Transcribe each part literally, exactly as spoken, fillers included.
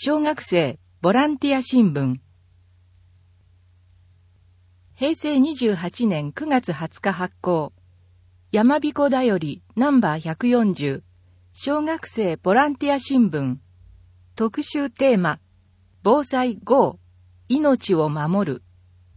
小学生ボランティア新聞。へいせいにじゅうはちねんくがつはつか発行。やまびこだよりナンバーひゃくよんじゅう。小学生ボランティア新聞。特集テーマ。防災 ゴー。命を守る。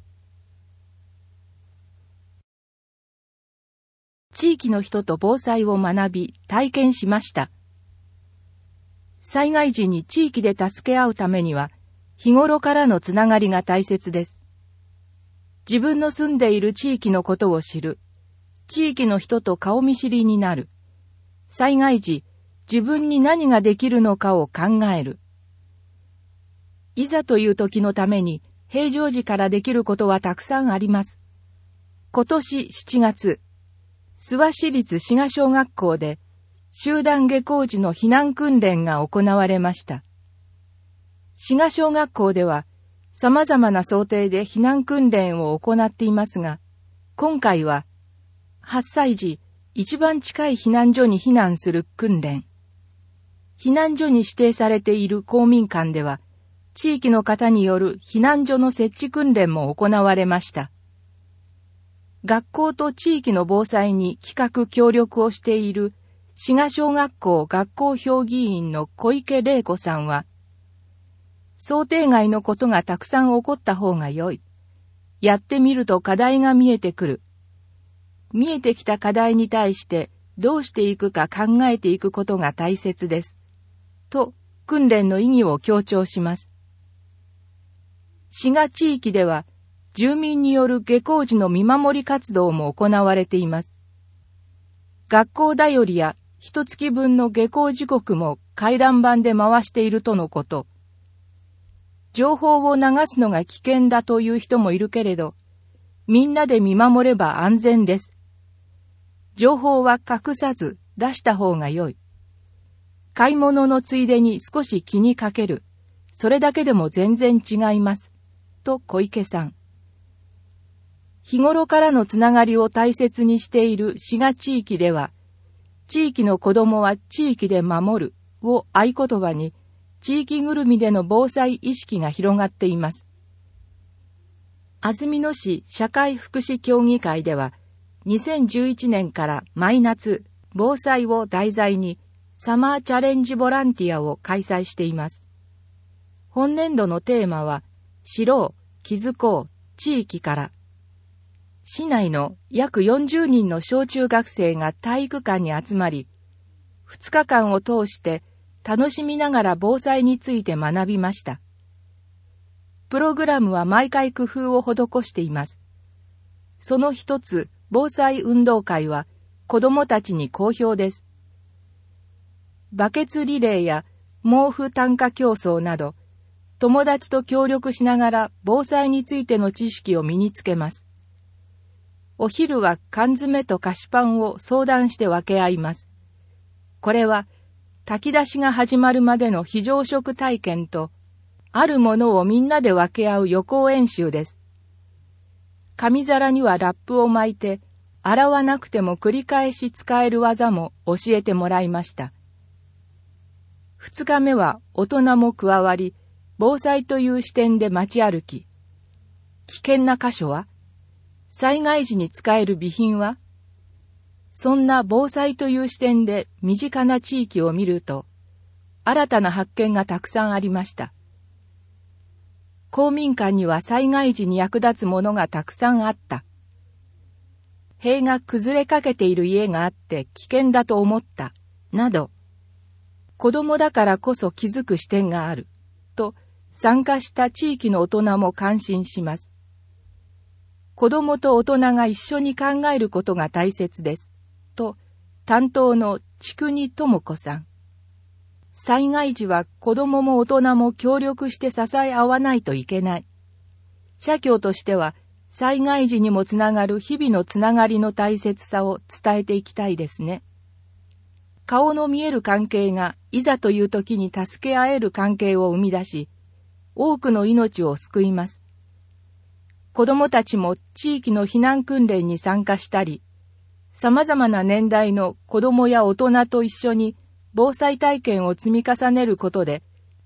地域の人と防災を学び、体験しました。災害時に地域で助け合うためには、日頃からのつながりが大切です。自分の住んでいる地域のことを知る。地域の人と顔見知りになる。災害時、自分に何ができるのかを考える。いざという時のために、平常時からできることはたくさんあります。今年しちがつ、諏訪市立滋賀小学校で、集団下校時の避難訓練が行われました。滋賀小学校では、様々な想定で避難訓練を行っていますが、今回は、発災時、一番近い避難所に避難する訓練。避難所に指定されている公民館では、地域の方による避難所の設置訓練も行われました。学校と地域の防災に企画協力をしている滋賀小学校学校評議員の小池玲子さんは、想定外のことがたくさん起こった方が良い。やってみると課題が見えてくる。見えてきた課題に対してどうしていくか考えていくことが大切です。と、訓練の意義を強調します。滋賀地域では、住民による下校時の見守り活動も行われています。学校だよりや一月分の下校時刻も回覧板で回しているとのこと。情報を流すのが危険だという人もいるけれど、みんなで見守れば安全です。情報は隠さず出した方が良い。買い物のついでに少し気にかける。それだけでも全然違います。と小池さん。日頃からのつながりを大切にしている滋賀地域では、地域の子どもは地域で守るを合言葉に、地域ぐるみでの防災意識が広がっています。安曇野市社会福祉協議会では、にせんじゅういちねんから毎夏、防災を題材にサマーチャレンジボランティアを開催しています。本年度のテーマは、知ろう、気づこう、地域から。市内の約よんじゅうにんの小中学生が体育館に集まり、ふつかかんを通して楽しみながら防災について学びました。プログラムは毎回工夫を施しています。その一つ、防災運動会は子どもたちに好評です。バケツリレーや毛布担架競争など、友達と協力しながら防災についての知識を身につけます。お昼は缶詰と菓子パンを相談して分け合います。これは炊き出しが始まるまでの非常食体験と、あるものをみんなで分け合う予行演習です。紙皿にはラップを巻いて、洗わなくても繰り返し使える技も教えてもらいました。二日目は大人も加わり、防災という視点で街歩き。危険な箇所は？災害時に使える備品は？そんな防災という視点で身近な地域を見ると、新たな発見がたくさんありました。公民館には災害時に役立つものがたくさんあった。塀が崩れかけている家があって危険だと思った、など、子供だからこそ気づく視点がある、と参加した地域の大人も感心します。子供と大人が一緒に考えることが大切です。と、担当の千国智子さん。災害時は子供も大人も協力して支え合わないといけない。社協としては、災害時にもつながる日々のつながりの大切さを伝えていきたいですね。顔の見える関係がいざという時に助け合える関係を生み出し、多くの命を救います。子どもたちも地域の避難訓練に参加したり、様々な年代の子どもや大人と一緒に防災体験を積み重ねることで、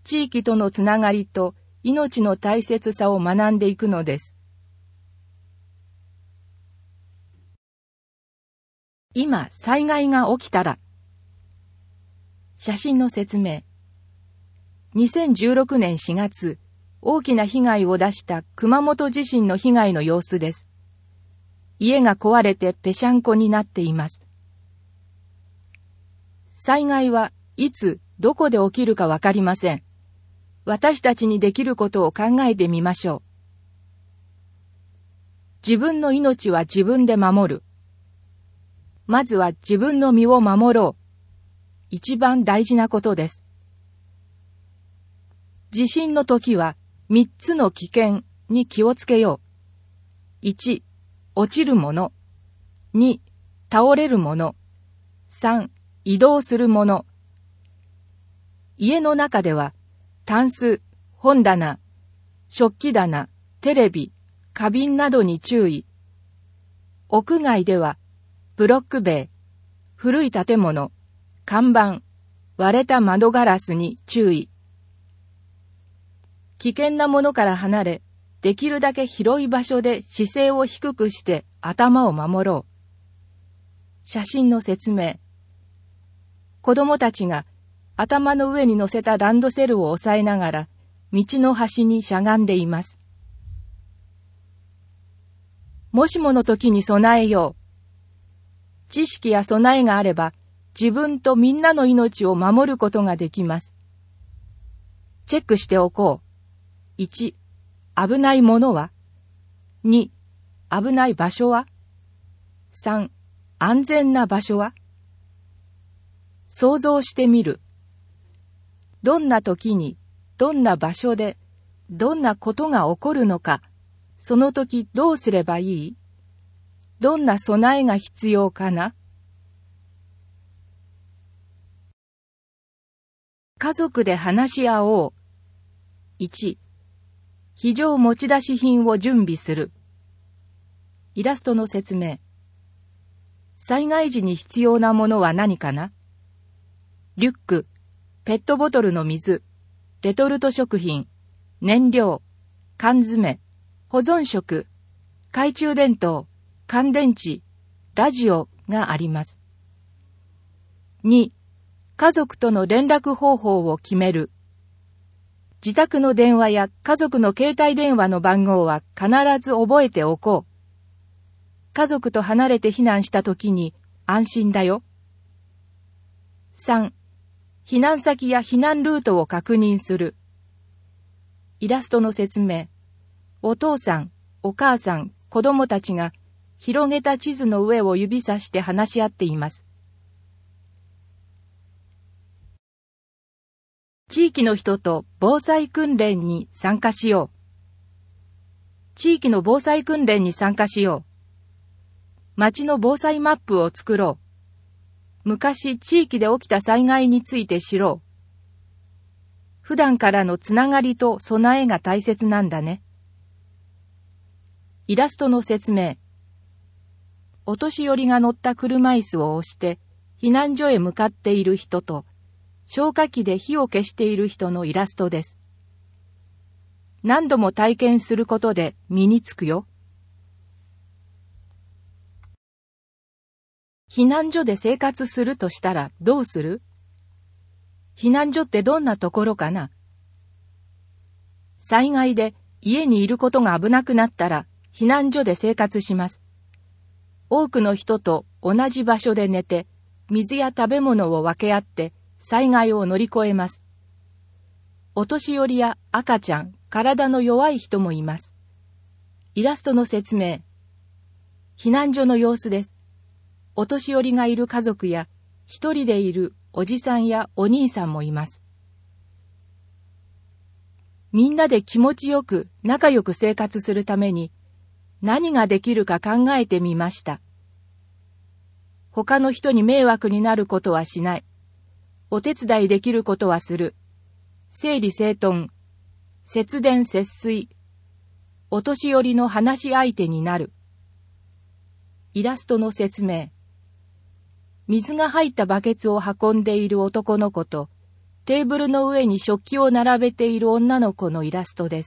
地域とのつながりと命の大切さを学んでいくのです。今、災害が起きたら。写真の説明。にせんじゅうろくねんしがつ、大きな被害を出した熊本地震の被害の様子です。家が壊れてぺしゃんこになっています。災害はいつ、どこで起きるかわかりません。私たちにできることを考えてみましょう。自分の命は自分で守る。まずは自分の身を守ろう。一番大事なことです。地震の時は三つの危険に気をつけよう。いち、落ちるもの。に、倒れるもの。さん、移動するもの。家の中では、タンス、本棚、食器棚、テレビ、花瓶などに注意。屋外では、ブロック塀、古い建物、看板、割れた窓ガラスに注意。危険なものから離れ、できるだけ広い場所で姿勢を低くして頭を守ろう。写真の説明。子供たちが頭の上に乗せたランドセルを押さえながら道の端にしゃがんでいます。もしもの時に備えよう。知識や備えがあれば自分とみんなの命を守ることができます。チェックしておこう。いち、危ないものは？に、危ない場所は？さん、安全な場所は？想像してみる。どんな時に、どんな場所で、どんなことが起こるのか、その時どうすればいい？どんな備えが必要かな？家族で話し合おう。いち、非常持ち出し品を準備する。イラストの説明。災害時に必要なものは何かな？リュック、ペットボトルの水、レトルト食品、燃料、缶詰、保存食、懐中電灯、乾電池、ラジオがあります。に、家族との連絡方法を決める。自宅の電話や家族の携帯電話の番号は必ず覚えておこう。家族と離れて避難した時に安心だよ。さん、避難先や避難ルートを確認する。イラストの説明。お父さん、お母さん、子供たちが広げた地図の上を指さして話し合っています。地域の人と防災訓練に参加しよう。地域の防災訓練に参加しよう。町の防災マップを作ろう。昔地域で起きた災害について知ろう。普段からのつながりと備えが大切なんだね。イラストの説明。お年寄りが乗った車椅子を押して避難所へ向かっている人と消火器で火を消している人のイラストです。何度も体験することで身につくよ。避難所で生活するとしたらどうする？避難所ってどんなところかな？災害で家にいることが危なくなったら避難所で生活します。多くの人と同じ場所で寝て、水や食べ物を分け合って災害を乗り越えます。お年寄りや赤ちゃん、体の弱い人もいます。イラストの説明。避難所の様子です。お年寄りがいる家族や、一人でいるおじさんやお兄さんもいます。みんなで気持ちよく仲良く生活するために、何ができるか考えてみました。他の人に迷惑になることはしない。お手伝いできることはする。整理整頓、節電節水、お年寄りの話し相手になる。イラストの説明。水が入ったバケツを運んでいる男の子と、 テーブルの上に食器を並べている女の子のイラストです。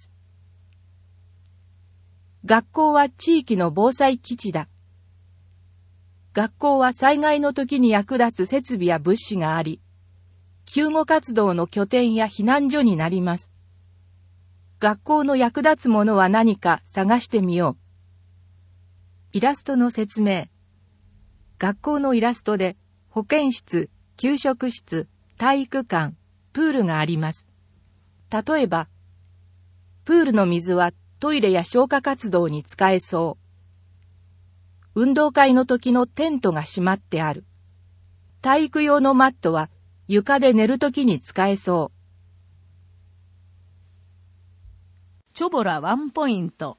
学校は地域の防災基地だ。学校は災害の時に役立つ設備や物資があり、救護活動の拠点や避難所になります。学校の役立つものは何か探してみよう。イラストの説明。学校のイラストで保健室、給食室、体育館、プールがあります。例えば、プールの水はトイレや消火活動に使えそう。運動会の時のテントがしまってある。体育用のマットは床で寝る時に使えそう。 チョボラワンポイント。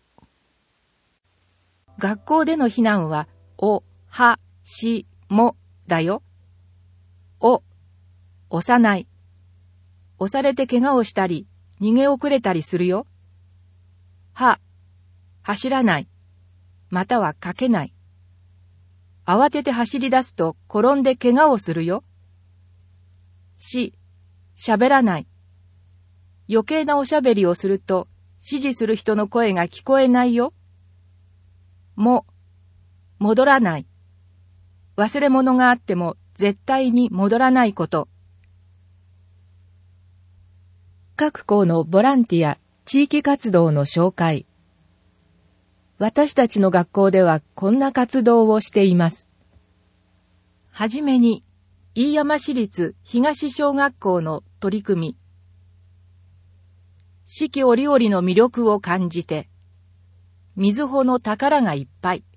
学校での避難は、お、は、し、も、だよ。お、押さない。押されて怪我をしたり、逃げ遅れたりするよ。は、走らない。またはかけない。慌てて走り出すと転んで怪我をするよ。し、喋らない。余計なおしゃべりをすると、指示する人の声が聞こえないよ。も、戻らない。忘れ物があっても絶対に戻らないこと。各校のボランティア、地域活動の紹介。私たちの学校ではこんな活動をしています。はじめに、飯山市立東小学校の取り組み。四季折々の魅力を感じて、水穂の宝がいっぱい。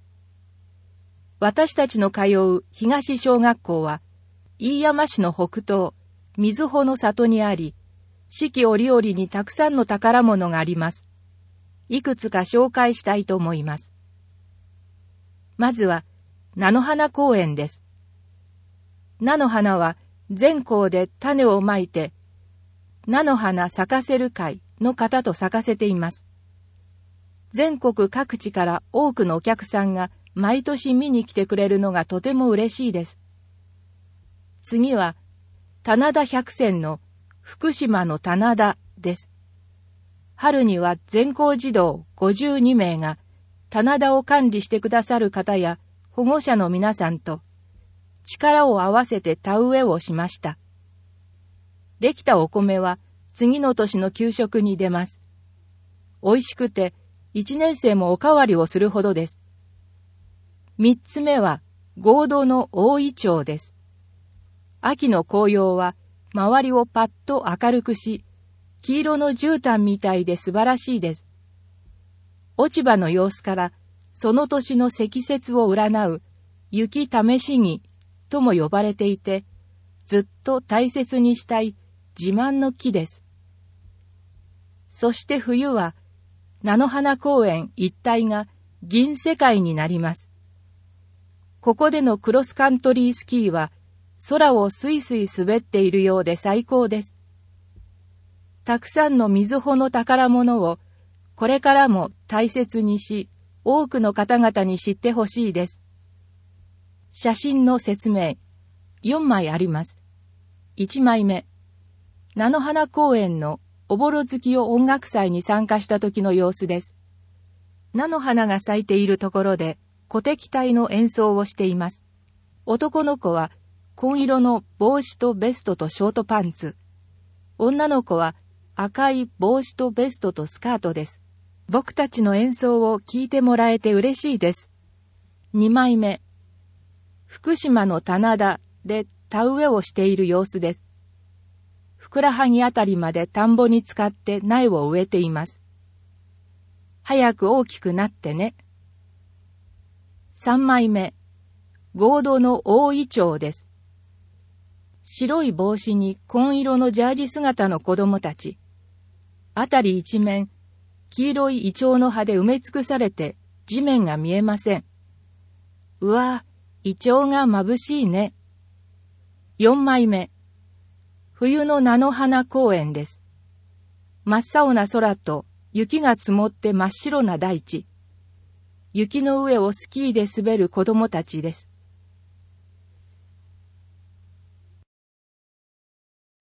私たちの通う東小学校は、飯山市の北東、水穂の里にあり、四季折々にたくさんの宝物があります。いくつか紹介したいと思います。まずは、菜の花公園です。菜の花は全校で種をまいて、菜の花咲かせる会の方と咲かせています。全国各地から多くのお客さんが毎年見に来てくれるのがとても嬉しいです。次は、棚田百選の福島の棚田です。春には全校児童ごじゅうにめいが棚田を管理してくださる方や保護者の皆さんと力を合わせて田植えをしました。できたお米は次の年の給食に出ます。美味しくて一年生もおかわりをするほどです。三つ目は合同の大イチョウです。秋の紅葉は周りをパッと明るくし、黄色の絨毯みたいで素晴らしいです。落ち葉の様子からその年の積雪を占う雪試し木とも呼ばれていて、ずっと大切にしたい自慢の木です。そして冬は、菜の花公園一帯が銀世界になります。ここでのクロスカントリースキーは、空をスイスイ滑っているようで最高です。たくさんの水穂の宝物を、これからも大切にし、多くの方々に知ってほしいです。写真の説明、よんまいあります。いちまいめ、菜の花公園のおぼろ月夜音楽祭に参加した時の様子です。菜の花が咲いているところで、鼓笛隊の演奏をしています。男の子は紺色の帽子とベストとショートパンツ。女の子は赤い帽子とベストとスカートです。僕たちの演奏を聴いてもらえて嬉しいです。にまいめ、福島の棚田で田植えをしている様子です。ふくらはぎあたりまで田んぼに使って苗を植えています。早く大きくなってね。さんまいめ、合同の大イチョウです。白い帽子に紺色のジャージ姿の子供たち。あたり一面、黄色いイチョウの葉で埋め尽くされて地面が見えません。うわ、イチョウが眩しいね。よんまいめ、冬の菜の花公園です。真っ青な空と雪が積もって真っ白な大地。雪の上をスキーで滑る子供たちです。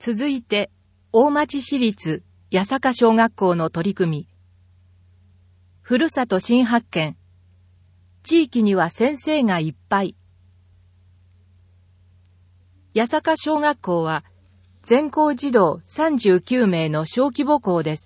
続いて、大町市立八坂小学校の取り組み。ふるさと新発見。地域には先生がいっぱい。八坂小学校は、全校児童さんじゅうきゅうめいの小規模校です。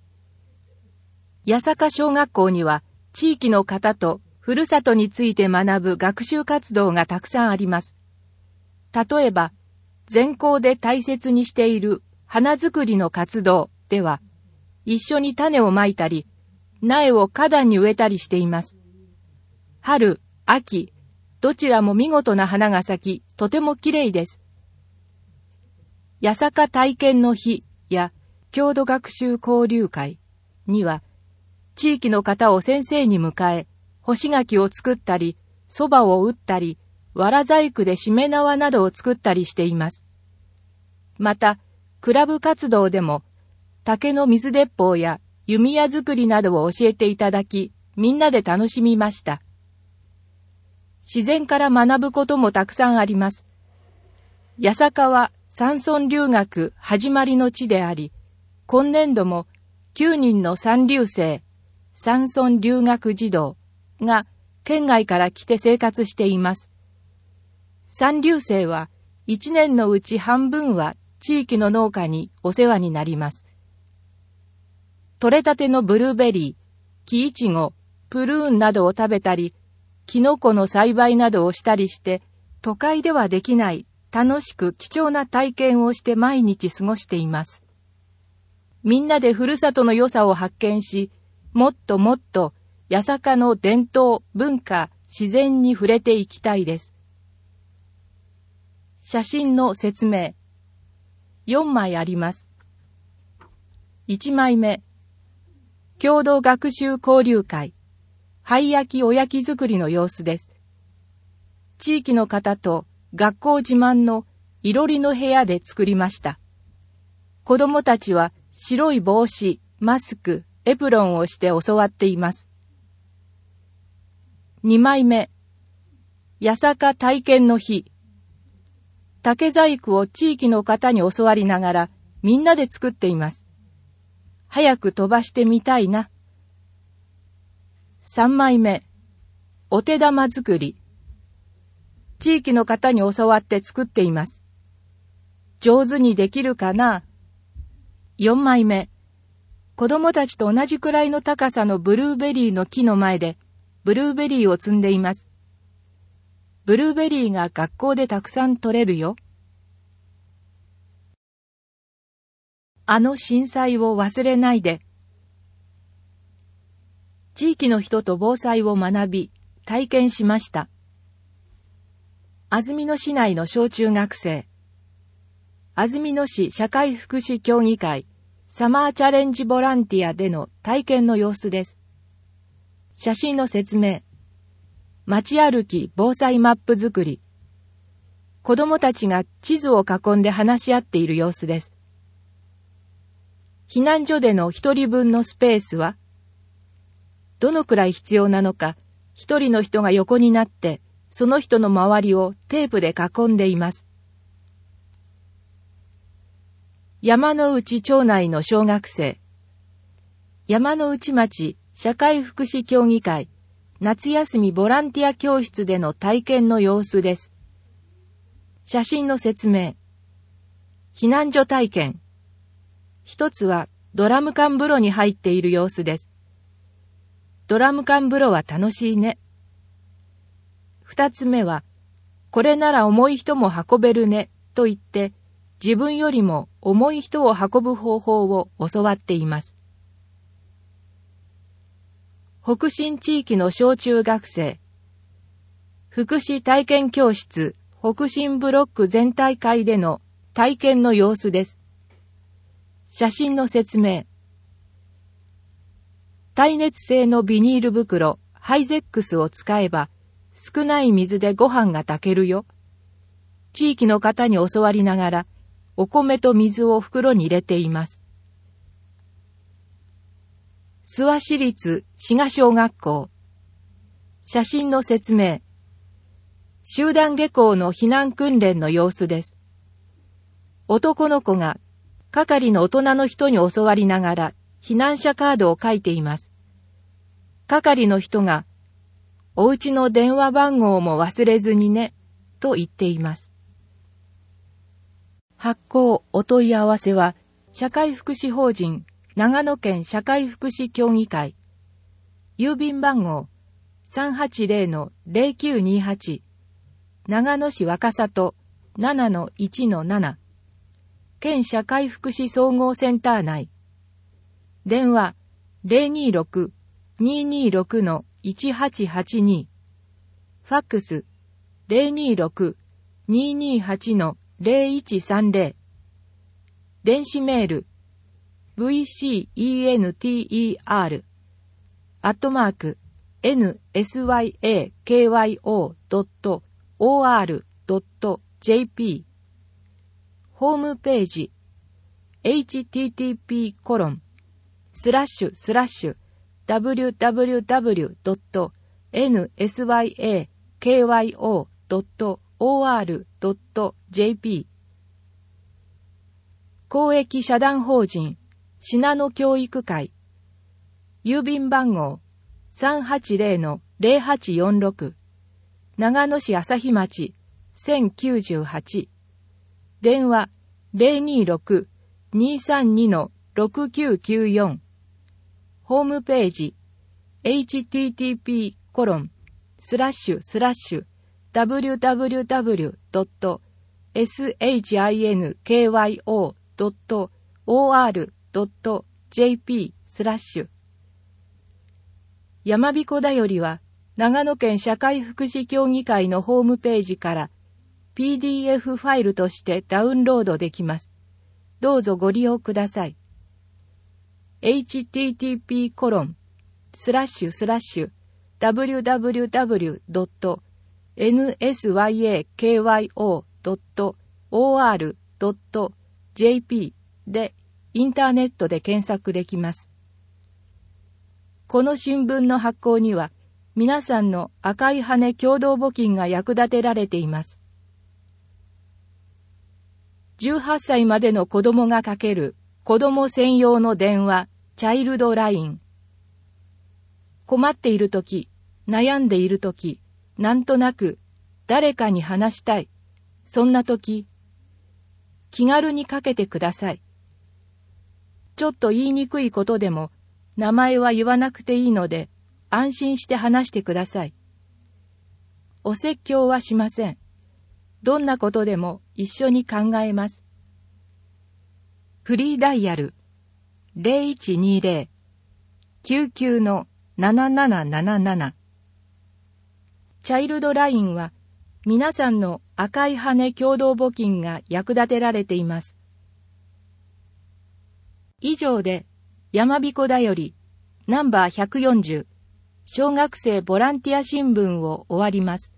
八坂小学校には、地域の方とふるさとについて学ぶ学習活動がたくさんあります。例えば、全校で大切にしている花作りの活動では、一緒に種をまいたり、苗を花壇に植えたりしています。春、秋、どちらも見事な花が咲き、とてもきれいです。八坂体験の日や郷土学習交流会には、地域の方を先生に迎え、干し柿を作ったり、蕎麦を打ったり、わら細工でしめ縄などを作ったりしています。また、クラブ活動でも、竹の水鉄砲や弓矢作りなどを教えていただき、みんなで楽しみました。自然から学ぶこともたくさんあります。八坂は山村留学始まりの地であり、今年度もきゅうにんの三留生、山村留学児童が県外から来て生活しています。三留生はいちねんのうち半分は地域の農家にお世話になります。取れたてのブルーベリー、木イチゴ、プルーンなどを食べたり、キノコの栽培などをしたりして、都会ではできない楽しく貴重な体験をして毎日過ごしています。みんなでふるさとの良さを発見し、もっともっと八坂の伝統、文化、自然に触れていきたいです。写真の説明。よんまいあります。いちまいめ。郷土学習交流会。灰焼きおやき作りの様子です。地域の方と学校自慢のいろりの部屋で作りました。子供たちは白い帽子、マスク、エプロンをして教わっています。にまいめ。八坂体験の日。竹細工を地域の方に教わりながらみんなで作っています。早く飛ばしてみたいな。さんまいめ。お手玉作り。地域の方に教わって作っています。上手にできるかな？よんまいめ。子供たちと同じくらいの高さのブルーベリーの木の前でブルーベリーを摘んでいます。ブルーベリーが学校でたくさん取れるよ。あの震災を忘れないで。地域の人と防災を学び、体験しました。安曇野市内の小中学生。安曇野市社会福祉協議会サマーチャレンジボランティアでの体験の様子です。写真の説明。街歩き防災マップ作り。子供たちが地図を囲んで話し合っている様子です。避難所での一人分のスペースは、どのくらい必要なのか、一人の人が横になって、その人の周りをテープで囲んでいます。山の内町内の小学生。山の内町社会福祉協議会夏休みボランティア教室での体験の様子です。写真の説明。避難所体験。一つはドラム缶風呂に入っている様子です。ドラム缶風呂は楽しいね。二つ目は、これなら重い人も運べるねと言って、自分よりも重い人を運ぶ方法を教わっています。北信地域の小中学生。福祉体験教室北信ブロック全体会での体験の様子です。写真の説明。耐熱性のビニール袋ハイゼックスを使えば少ない水でご飯が炊けるよ。地域の方に教わりながらお米と水を袋に入れています。諏訪市立滋賀小学校。写真の説明。集団下校の避難訓練の様子です。 男の子が係の大人の人に教わりながら避難者カードを書いています。係の人が、お家の電話番号も忘れずにね、と言っています。発行お問い合わせは、社会福祉法人長野県社会福祉協議会、郵便番号 さんはちゼロのゼロきゅうにはち、長野市若里 ななのいちのなな、県社会福祉総合センター内、電話 ゼロにろく にーにーろく のいちはちはちに、ファックス ゼロにろく にーにーはち のゼロいちさんゼロ、電子メール ブイシーイーエヌティーイーアール アットマーク エヌエスワイエーケーワイオードットオーアールドットジェーピー ホームページ エイチティーティーピーコロンスラッシュスラッシュダブリューダブリューダブリュードットエヌエスワイエーケーワイオードットオーアールドットジェーピー 公益社団法人信濃教育会、郵便番号 さんはちゼロのゼロはちよんろく、長野市朝日町せんきゅうじゅうはち、電話 ゼロにろく にーさんにのろくきゅうきゅうよん、ホームページ エイチティーティーピーコロンスラッシュスラッシュダブリューダブリューダブリュードットシンクヨドットオーアールドットジェーピースラッシュやまびこだよりは長野県社会福祉協議会のホームページから ピーディーエフ ファイルとしてダウンロードできます。どうぞご利用ください。エイチティーティーピーコロンスラッシュスラッシュダブリューダブリューダブリュードットエヌエスワイエーケーワイオードットオーアールドットジェーピー でインターネットで検索できます。この新聞の発行には皆さんの赤い羽共同募金が役立てられています。じゅうはっさいまでの子供がかける子供専用の電話、チャイルドライン。困っているとき、悩んでいるとき、なんとなく誰かに話したい。そんなとき、気軽にかけてください。ちょっと言いにくいことでも、名前は言わなくていいので、安心して話してください。お説教はしません。どんなことでも一緒に考えます。フリーダイヤル ゼロいちにゼロ きゅうきゅうのなななななななな。チャイルドラインは皆さんの赤い羽共同募金が役立てられています。以上でやまびこだよりナンバーひゃくよんじゅう小学生ボランティア新聞を終わります。